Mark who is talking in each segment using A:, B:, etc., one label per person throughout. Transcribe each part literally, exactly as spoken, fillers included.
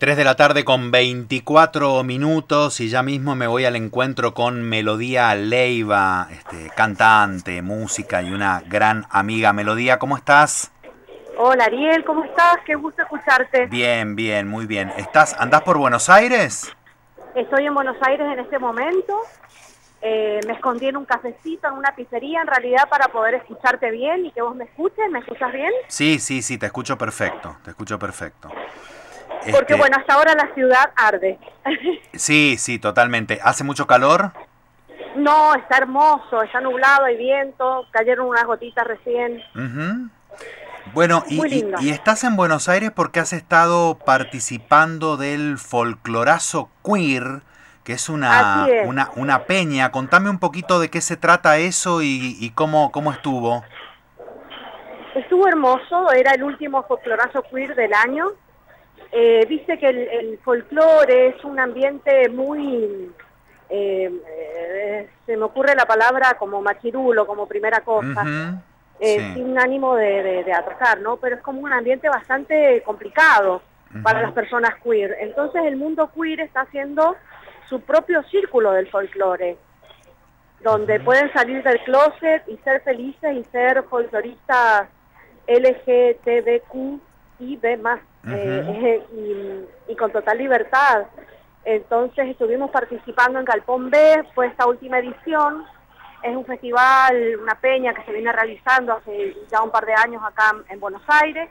A: tres de la tarde con veinticuatro minutos y ya mismo me voy al encuentro con Melodía Leiva, este, cantante, música y una gran amiga. Melodía, ¿cómo estás?
B: Hola Ariel, ¿cómo estás? Qué gusto escucharte.
A: Bien, bien, muy bien. ¿Estás, andás por Buenos Aires?
B: Estoy en Buenos Aires en este momento. Eh, me escondí en un cafecito, en una pizzería, en realidad para poder escucharte bien y que vos me escuches. ¿Me escuchas bien?
A: Sí, sí, sí, te escucho perfecto, te escucho perfecto.
B: Porque
A: Este,
B: bueno, hasta ahora la ciudad arde.
A: sí, sí, totalmente. ¿Hace mucho calor?
B: No, está hermoso, está nublado, hay viento, cayeron unas gotitas recién.
A: Uh-huh. Bueno, y,
B: Muy
A: y,
B: lindo.
A: y estás en Buenos Aires porque has estado participando del Folclorazo Queer, que es
B: Así
A: una,
B: es.
A: una, una peña. Contame un poquito de qué se trata eso y, y cómo, cómo estuvo.
B: Estuvo hermoso, era el último folclorazo queer del año. Eh, Viste que el, el folclore es un ambiente muy, eh, eh, se me ocurre la palabra como machirulo, como primera cosa,
A: Uh-huh.
B: eh,
A: Sí.
B: sin ánimo de, de, de atacar, ¿no? Pero es como un ambiente bastante complicado para las
A: Uh-huh.
B: personas queer. Entonces el mundo queer está haciendo su propio círculo del folclore, donde
A: Uh-huh.
B: pueden salir del closet y ser felices y ser folcloristas L G T B Q I B más,
A: Uh-huh.
B: eh, y, y con total libertad. Entonces estuvimos participando en Galpón B, fue esta última edición. Es un festival, una peña que se viene realizando hace ya un par de años acá en Buenos Aires,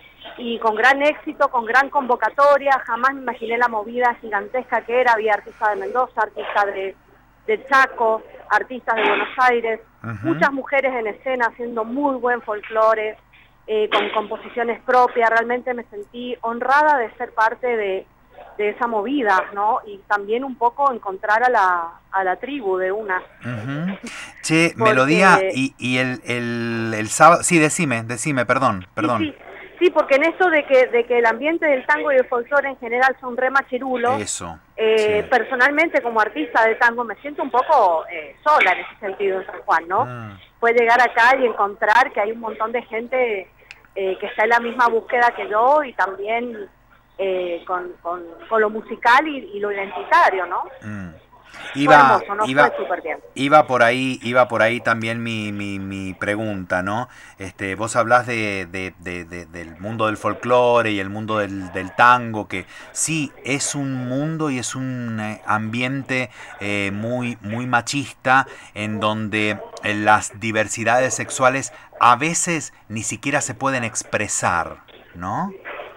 B: y con gran éxito, con gran convocatoria. Jamás me imaginé la movida gigantesca que era. Había artistas de Mendoza, artistas de, de Chaco, artistas de Buenos Aires,
A: Uh-huh.
B: muchas mujeres en escena haciendo muy buen folclore, eh, con composiciones propias. Realmente me sentí honrada de ser parte de, de esa movida, ¿no? Y también un poco encontrar a la, a la tribu de una.
A: Uh-huh. Che, Melodía,
B: Porque
A: y, y el, el, el sábado... Sí, decime, decime, perdón,
B: sí,
A: perdón.
B: sí, sí, porque en esto de que, de que el ambiente del tango y el folclore en general son re machirulos,
A: Eso,
B: eh,
A: sí.
B: personalmente como artista de tango me siento un poco eh, sola en ese sentido en San Juan, ¿no?
A: Mm.
B: Puede llegar acá y encontrar que hay un montón de gente eh, que está en la misma búsqueda que yo, y también eh, con, con, con lo musical y, y lo identitario, ¿no?
A: Mm.
B: Fue
A: Iba,
B: hermoso, ¿no? Fue
A: iba,
B: súper bien.
A: iba por ahí, iba por ahí también mi, mi, mi pregunta, ¿no? Este, vos hablás de, de, de, de- del mundo del folclore y el mundo del, del tango, que sí es un mundo y es un eh, ambiente eh, muy, muy machista, en donde eh, las diversidades sexuales a veces ni siquiera se pueden expresar, ¿no?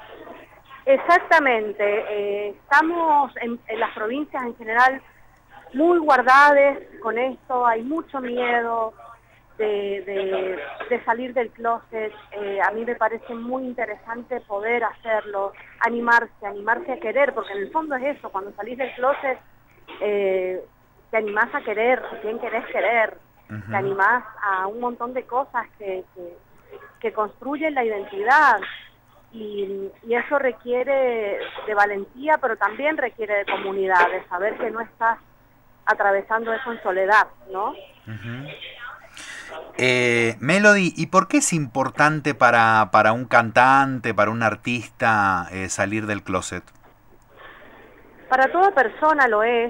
B: Exactamente. Eh, estamos en, en las provincias en general muy guardadas con esto, hay mucho miedo de, de, de salir del closet. Eh, a mí me parece muy interesante poder hacerlo, animarse, animarse a querer, porque en el fondo es eso. Cuando salís del closet eh, te animás a querer, a quién querés querer, te
A: Ujú.
B: animás a un montón de cosas que, que, que construyen la identidad. Y, y eso requiere de valentía, pero también requiere de comunidad, de saber que no estás atravesando eso en soledad, ¿no?
A: Ujú. Eh, Melody, ¿y por qué es importante para, para un cantante, para un artista, eh, salir del closet?
B: Para toda persona lo es,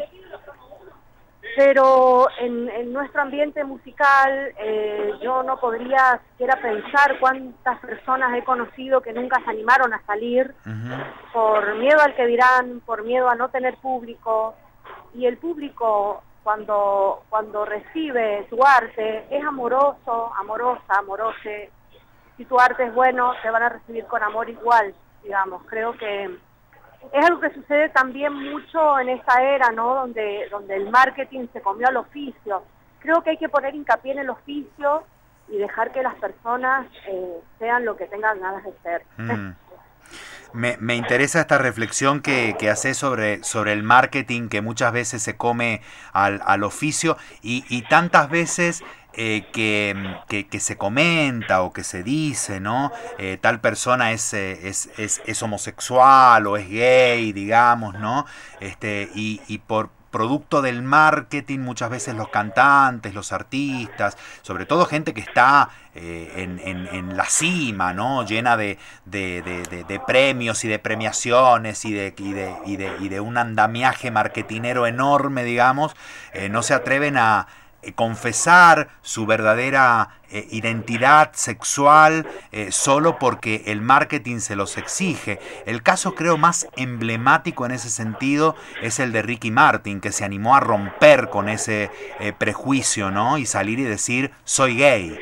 B: pero en, en nuestro ambiente musical eh, yo no podría siquiera pensar cuántas personas he conocido que nunca se animaron a salir
A: Ujú.
B: por miedo al que dirán, por miedo a no tener público. Y el público, cuando cuando recibe tu arte, es amoroso, amorosa, amorose. Si tu arte es bueno, te van a recibir con amor igual, digamos. Creo que es algo que sucede también mucho en esta era, ¿no? Donde, donde el marketing se comió al oficio. Creo que hay que poner hincapié en el oficio y dejar que las personas eh, sean lo que tengan ganas de ser.
A: Mm. Me, me interesa esta reflexión que, que haces sobre, sobre el marketing, que muchas veces se come al, al oficio y, y tantas veces eh, que, que, que se comenta o que se dice, ¿no? Eh, tal persona es, eh, es, es, es homosexual o es gay, digamos, ¿no? Este, y, y por producto del marketing muchas veces los cantantes, los artistas, sobre todo gente que está eh, en, en, en la cima, ¿no? Llena de, de, de, de, de premios y de premiaciones y de, y, de, y, de, y de un andamiaje marketinero enorme, digamos, eh, no se atreven a confesar su verdadera eh, identidad sexual eh, solo porque el marketing se los exige. El caso creo más emblemático en ese sentido es el de Ricky Martin, que se animó a romper con ese eh, prejuicio, ¿no? Y salir y decir soy gay.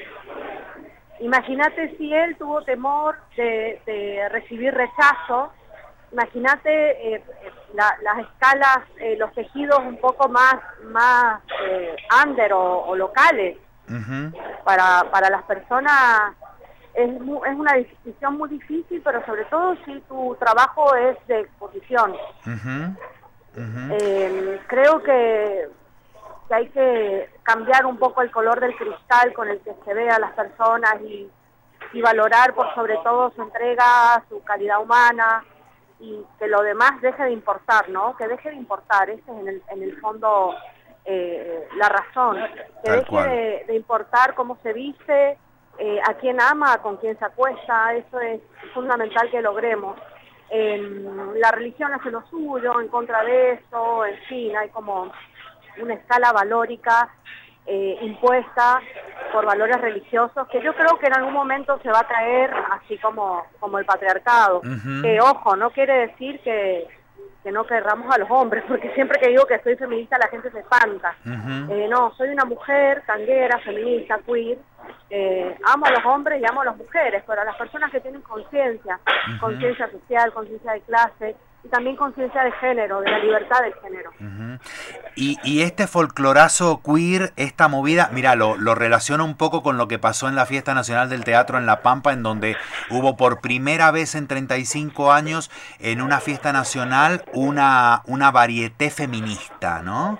B: Imagínate si él tuvo temor de, de recibir rechazo. Imagínate eh, la, las escalas, eh, los tejidos un poco más, más eh, under o, o locales. Uh-huh. Para, para las personas es, es una decisión muy difícil, pero sobre todo si tu trabajo es de exposición. Uh-huh. Uh-huh. Eh, creo que, que hay que cambiar un poco el color del cristal con el que se ve a las personas y, y valorar por sobre todo su entrega, su calidad humana, y que lo demás deje de importar, ¿no? Que deje de importar, ese es en el, en el fondo eh, la razón. Que
A: Tal
B: deje de, de importar cómo se viste, eh, a quién ama, con quién se acuesta, eso es fundamental que logremos. Eh, la religión hace lo suyo en contra de eso, en fin, hay como una escala valórica eh, impuesta por valores religiosos, que yo creo que en algún momento se va a caer, así como, como el patriarcado. Uh-huh. Que, ojo, no quiere decir que, que no querramos a los hombres, porque siempre que digo que soy feminista la gente se espanta. Uh-huh. Eh, no, soy una mujer tanguera, feminista, queer, eh, amo a los hombres y amo a las mujeres, pero a las personas que tienen conciencia, uh-huh. conciencia social, conciencia de clase, y también conciencia de género, de la libertad del género.
A: Uh-huh. Y, y este folclorazo queer, esta movida, mira, lo, lo relaciono un poco con lo que pasó en la Fiesta Nacional del Teatro en La Pampa, en donde hubo por primera vez en treinta y cinco años en una fiesta nacional una, una varieté feminista, ¿no?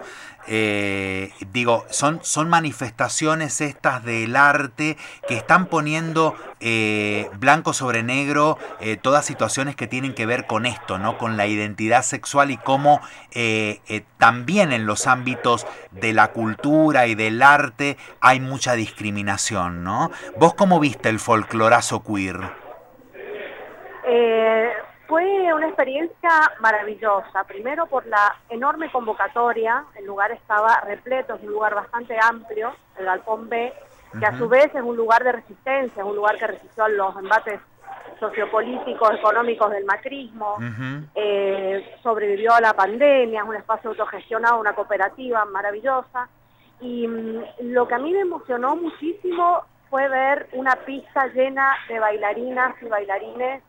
A: Eh, digo, son, son manifestaciones estas del arte que están poniendo eh, blanco sobre negro eh, todas situaciones que tienen que ver con esto, ¿no? Con la identidad sexual y cómo eh, eh, también en los ámbitos de la cultura y del arte hay mucha discriminación, ¿no? ¿Vos cómo viste el folclorazo queer?
B: Eh... Fue una experiencia maravillosa, primero por la enorme convocatoria, el lugar estaba repleto, es un lugar bastante amplio, el Galpón B, que uh-huh. a su vez es un lugar de resistencia, es un lugar que resistió a los embates sociopolíticos, económicos del macrismo, uh-huh. eh, sobrevivió a la pandemia, es un espacio autogestionado, una cooperativa maravillosa, y mmm, lo que a mí me emocionó muchísimo fue ver una pista llena de bailarinas y bailarines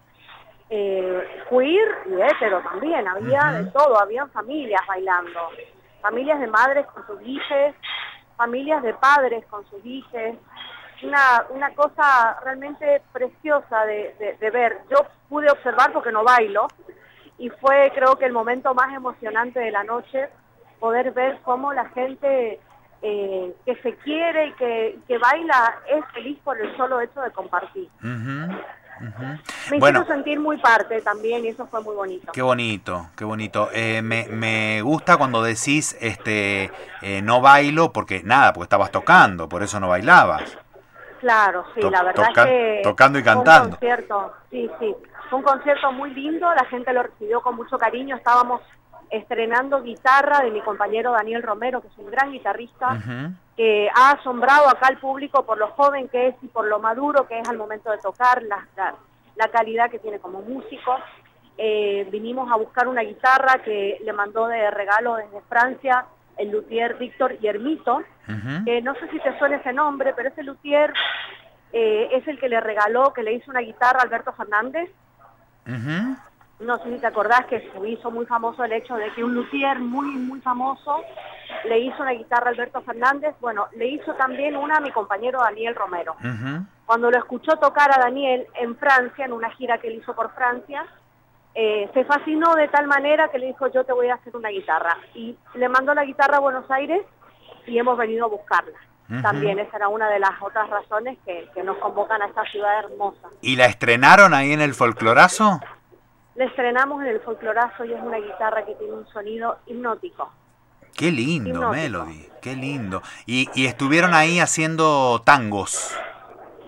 B: Eh, queer y hetero también, había uh-huh. de todo, habían familias bailando, familias de madres con sus hijos, familias de padres con sus hijos, una, una cosa realmente preciosa de, de, de ver. Yo pude observar porque no bailo, y fue creo que el momento más emocionante de la noche, poder ver cómo la gente eh, que se quiere y que, que baila es feliz por el solo hecho de compartir. Uh-huh. Uh-huh. Me
A: bueno,
B: hizo sentir muy parte también y eso fue muy bonito.
A: Qué bonito, qué bonito. Eh, me, me gusta cuando decís este eh, no bailo porque nada, porque estabas tocando, por eso no bailabas.
B: Claro, sí, to- la verdad
A: toca-
B: es que
A: tocando y cantando.
B: Fue un concierto, sí, sí, fue un concierto muy lindo, la gente lo recibió con mucho cariño, estábamos estrenando guitarra de mi compañero Daniel Romero, que es un gran guitarrista, uh-huh. que ha asombrado acá al público por lo joven que es y por lo maduro que es al momento de tocar, la, la, la calidad que tiene como músico. Eh, vinimos a buscar una guitarra que le mandó de regalo desde Francia el luthier Víctor Yermito, uh-huh. que no sé si te suena ese nombre, pero ese luthier eh, es el que le regaló, que le hizo una guitarra a Alberto Fernández. Uh-huh. No sé si te acordás que se hizo muy famoso el hecho de que un luthier muy, muy famoso le hizo una guitarra a Alberto Fernández. Bueno, le hizo también una a mi compañero Daniel Romero. Uh-huh. Cuando lo escuchó tocar a Daniel en Francia, en una gira que él hizo por Francia, eh, se fascinó de tal manera que le dijo, yo te voy a hacer una guitarra. Y le mandó la guitarra a Buenos Aires y hemos venido a buscarla. Uh-huh. También esa era una de las otras razones que, que nos convocan a esta ciudad hermosa.
A: ¿Y la estrenaron ahí en el folclorazo?
B: La estrenamos en el folclorazo y es una guitarra que tiene un sonido hipnótico.
A: Qué lindo,
B: hipnótico.
A: Melody, qué lindo. Y, y estuvieron ahí haciendo tangos.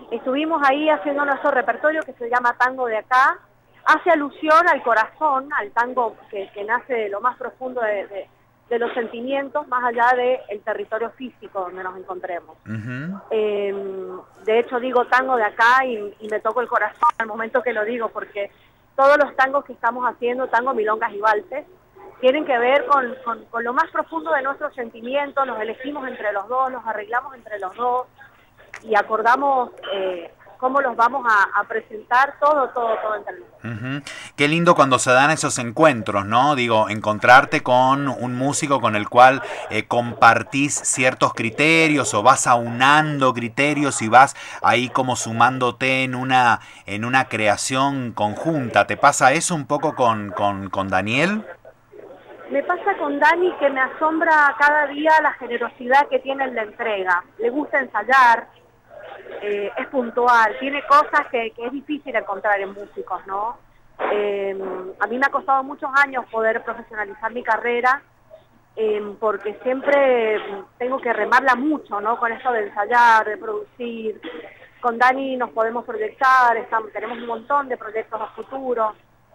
B: Estuvimos ahí haciendo nuestro repertorio que se llama Tango de Acá. Hace alusión al corazón, al tango que, que nace de lo más profundo de, de, de los sentimientos, más allá del territorio físico donde nos encontremos. Uh-huh. eh, de hecho digo tango de acá y, y me toco el corazón al momento que lo digo, porque todos los tangos que estamos haciendo, tango, milongas y valses, tienen que ver con, con, con lo más profundo de nuestros sentimientos. Nos elegimos entre los dos, nos arreglamos entre los dos y acordamos eh, cómo los vamos a, a presentar, todo, todo, todo entre nosotros.
A: Uh-huh. Qué lindo cuando se dan esos encuentros, ¿no? Digo, encontrarte con un músico con el cual eh, compartís ciertos criterios o vas aunando criterios y vas ahí como sumándote en una, en una creación conjunta. ¿Te pasa eso un poco con, con, con Daniel?
B: Me pasa con Dani que me asombra cada día la generosidad que tiene en la entrega. Le gusta ensayar, eh, es puntual, tiene cosas que, que es difícil encontrar en músicos, ¿no? Eh, a mí me ha costado muchos años poder profesionalizar mi carrera, eh, porque siempre tengo que remarla mucho, ¿no? Con esto de ensayar, de producir. Con Dani nos podemos proyectar, estamos, tenemos un montón de proyectos a futuro.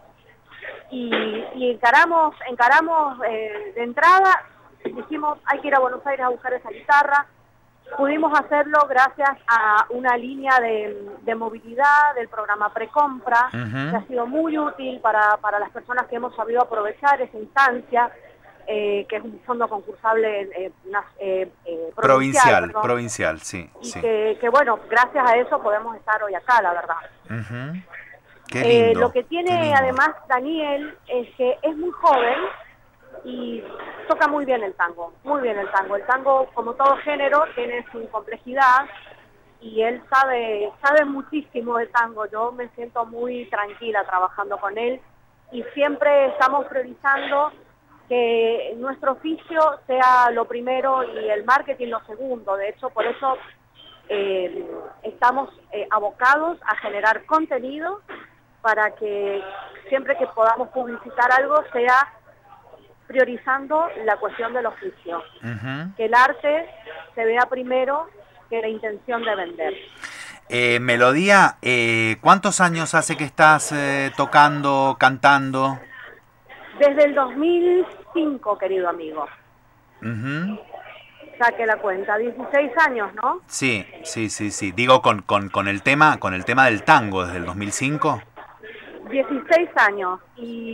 B: Y, y encaramos, encaramos eh, de entrada, dijimos hay que ir a Buenos Aires a buscar esa guitarra. Pudimos hacerlo gracias a una línea de, de movilidad del programa Precompra, uh-huh. que ha sido muy útil para, para las personas que hemos sabido aprovechar esa instancia, eh, que es un fondo concursable eh, eh, eh,
A: provincial,
B: provincial,
A: provincial, sí.
B: Y
A: sí.
B: Que, que bueno, gracias a eso podemos estar hoy acá, la verdad.
A: Uh-huh. Qué lindo,
B: eh, lo que tiene además Daniel es que es muy joven y toca muy bien el tango, muy bien el tango. El tango, como todo género, tiene su complejidad y él sabe, sabe muchísimo de tango. Yo me siento muy tranquila trabajando con él y siempre estamos priorizando que nuestro oficio sea lo primero y el marketing lo segundo. De hecho, por eso eh, estamos eh, abocados a generar contenido para que siempre que podamos publicitar algo sea priorizando la cuestión del oficio. Uh-huh. Que el arte se vea primero que la intención de vender.
A: Eh, Melodía, eh, ¿cuántos años hace que estás eh, tocando, cantando?
B: Desde el dos mil cinco, querido amigo.
A: Uh-huh.
B: Saque la cuenta, dieciséis años, ¿no?
A: Sí, sí, sí, sí. Digo, con, con, con el tema, con el tema del tango desde el dos mil cinco.
B: dieciséis años y,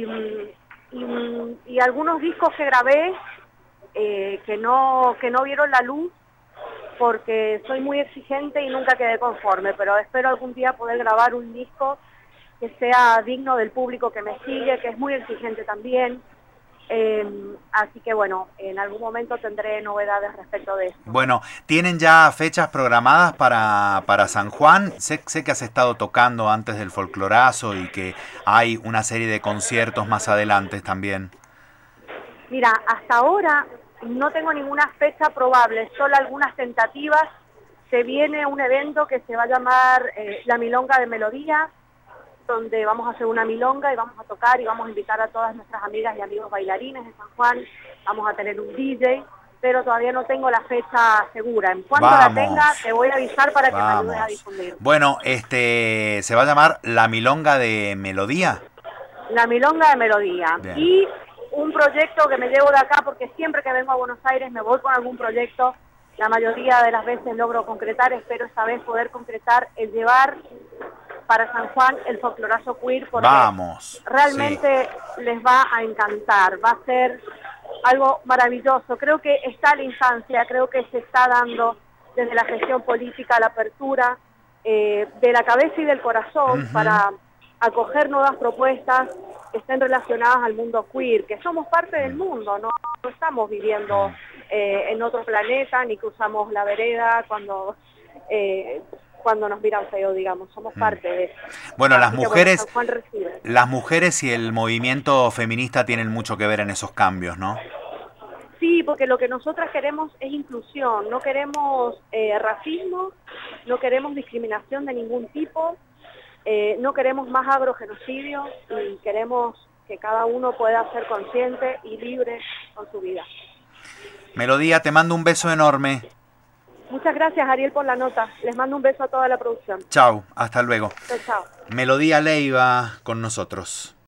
B: y, y algunos discos que grabé eh, que no que no vieron la luz porque soy muy exigente y nunca quedé conforme, pero espero algún día poder grabar un disco que sea digno del público que me sigue, que es muy exigente también. Eh, así que bueno, en algún momento tendré novedades respecto de eso.
A: Bueno, ¿tienen ya fechas programadas para, para San Juan? Sé, sé que has estado tocando antes del folclorazo y que hay una serie de conciertos más adelante también.
B: Mira, hasta ahora no tengo ninguna fecha probable, solo algunas tentativas. Se viene un evento que se va a llamar eh, La Milonga de Melodía, donde vamos a hacer una milonga y vamos a tocar y vamos a invitar a todas nuestras amigas y amigos bailarines de San Juan. Vamos a tener un D J, pero todavía no tengo la fecha segura. En cuanto
A: vamos,
B: la tenga, te voy a avisar para
A: vamos.
B: que me ayudes a difundir.
A: Bueno, este, ¿se va a llamar La Milonga de Melodía?
B: La Milonga de Melodía.
A: Bien.
B: Y un proyecto que me llevo de acá, porque siempre que vengo a Buenos Aires me voy con algún proyecto. La mayoría de las veces logro concretar, espero esta vez poder concretar el llevar para San Juan el folclorazo queer, porque
A: Vamos,
B: realmente sí. Les va a encantar, va a ser algo maravilloso. Creo que está la instancia, creo que se está dando desde la gestión política la apertura eh, de la cabeza y del corazón uh-huh. para acoger nuevas propuestas que estén relacionadas al mundo queer, que somos parte del mundo, no, no estamos viviendo eh, en otro planeta, ni cruzamos la vereda cuando... Eh, cuando nos miran feo, digamos, somos parte de eso.
A: Bueno,
B: Así
A: las
B: que,
A: mujeres,
B: bueno, San Juan recibe.
A: Las mujeres y el movimiento feminista tienen mucho que ver en esos cambios, ¿no?
B: Sí, porque lo que nosotras queremos es inclusión, no queremos eh, racismo, no queremos discriminación de ningún tipo, eh, no queremos más agrogenocidio y queremos que cada uno pueda ser consciente y libre con su vida.
A: Melodía, te mando un beso enorme.
B: Muchas gracias, Ariel, por la nota. Les mando un beso a toda la producción.
A: Chau, hasta luego.
B: Chao, chao.
A: Melodía Leiva con nosotros.